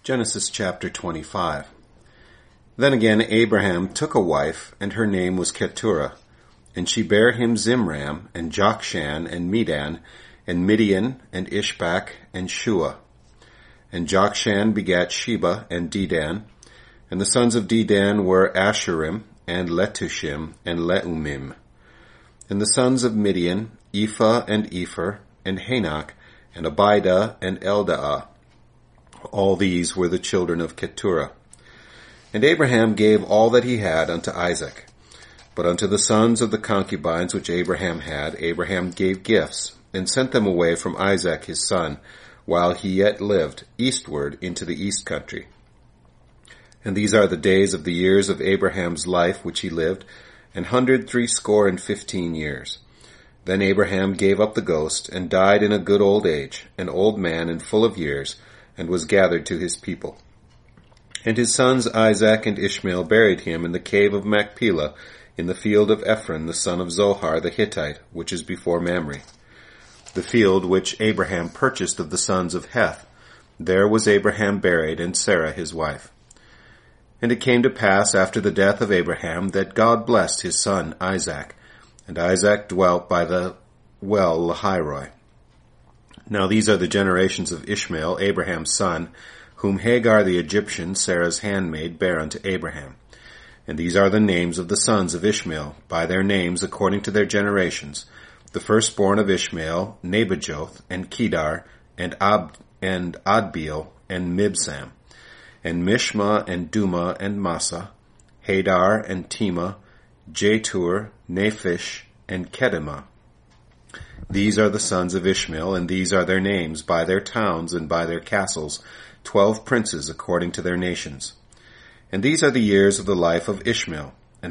Genesis chapter 25. Then again Abraham took a wife, and her name was Keturah. And she bare him Zimram, and Jokshan, and Medan, and Midian, and Ishbak, and Shua. And Jokshan begat Sheba, and Dedan. And the sons of Dedan were Asherim, and Letushim, and Leumim. And the sons of Midian, Ephah, and Epher, and Hanok, and Abidah, and Eldaah. All these were the children of Keturah. And Abraham gave all that he had unto Isaac. But unto the sons of the concubines which Abraham had, Abraham gave gifts, and sent them away from Isaac his son, while he yet lived, eastward into the east country. And these are the days of the years of Abraham's life which he lived, 160 years. Then Abraham gave up the ghost, and died in a good old age, an old man and full of years, and was gathered to his people. And his sons Isaac and Ishmael buried him in the cave of Machpelah, in the field of Ephron the son of Zohar the Hittite, which is before Mamre. The field which Abraham purchased of the sons of Heth. There was Abraham buried, and Sarah his wife. And it came to pass after the death of Abraham, that God blessed his son Isaac. And Isaac dwelt by the well Lahairoi. Now these are the generations of Ishmael, Abraham's son, whom Hagar the Egyptian, Sarah's handmaid, bare unto Abraham. And these are the names of the sons of Ishmael, by their names according to their generations. The firstborn of Ishmael, Nebajoth, and Kedar, and Adbeel, and Mibsam, and Mishma, and Duma, and Massa, Hadar, and Tema, Jetur, Nephish, and Kedemah. These are the sons of Ishmael, and these are their names, by their towns and by their castles, 12 princes according to their nations. And these are the years of the life of Ishmael,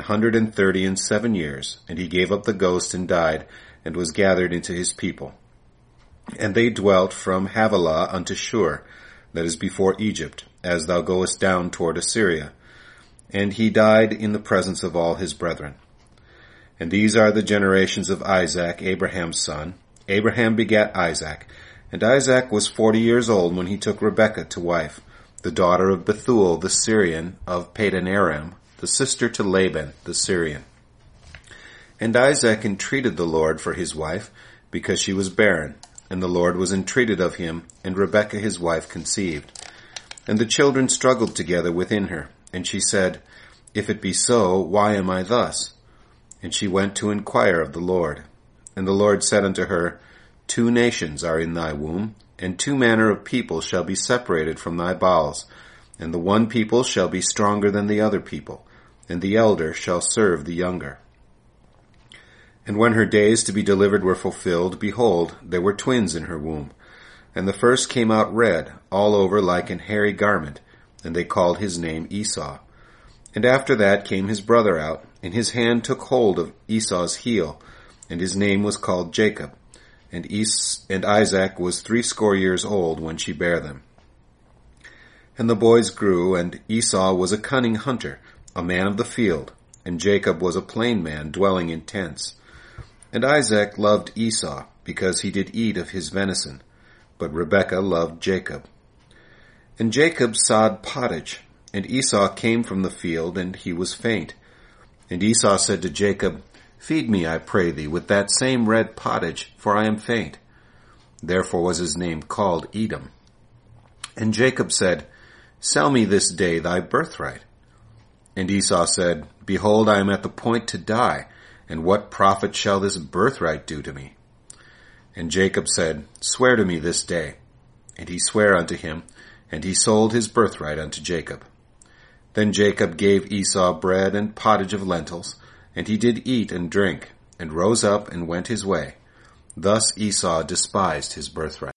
137 years, and he gave up the ghost and died, and was gathered into his people. And they dwelt from Havilah unto Shur, that is before Egypt, as thou goest down toward Assyria. And he died in the presence of all his brethren. And these are the generations of Isaac, Abraham's son. Abraham begat Isaac, and Isaac was 40 years old when he took Rebekah to wife, the daughter of Bethuel the Syrian of Padan Aram, the sister to Laban the Syrian. And Isaac entreated the Lord for his wife, because she was barren, and the Lord was entreated of him, and Rebekah his wife conceived. And the children struggled together within her, and she said, If it be so, why am I thus? And she went to inquire of the Lord. And the Lord said unto her, 2 nations are in thy womb, and 2 manner of people shall be separated from thy bowels, and the one people shall be stronger than the other people, and the elder shall serve the younger. And when her days to be delivered were fulfilled, behold, there were twins in her womb. And the first came out red, all over like an hairy garment, and they called his name Esau. And after that came his brother out, and his hand took hold of Esau's heel, and his name was called Jacob. And Isaac was 80 years old when she bare them. And the boys grew, and Esau was a cunning hunter, a man of the field, and Jacob was a plain man, dwelling in tents. And Isaac loved Esau, because he did eat of his venison, but Rebekah loved Jacob. And Jacob sawed pottage, and Esau came from the field, and he was faint. And Esau said to Jacob, Feed me, I pray thee, with that same red pottage, for I am faint. Therefore was his name called Edom. And Jacob said, Sell me this day thy birthright. And Esau said, Behold, I am at the point to die, and what profit shall this birthright do to me? And Jacob said, Swear to me this day. And he sware unto him, and he sold his birthright unto Jacob. Then Jacob gave Esau bread and pottage of lentils, and he did eat and drink, and rose up and went his way. Thus Esau despised his birthright.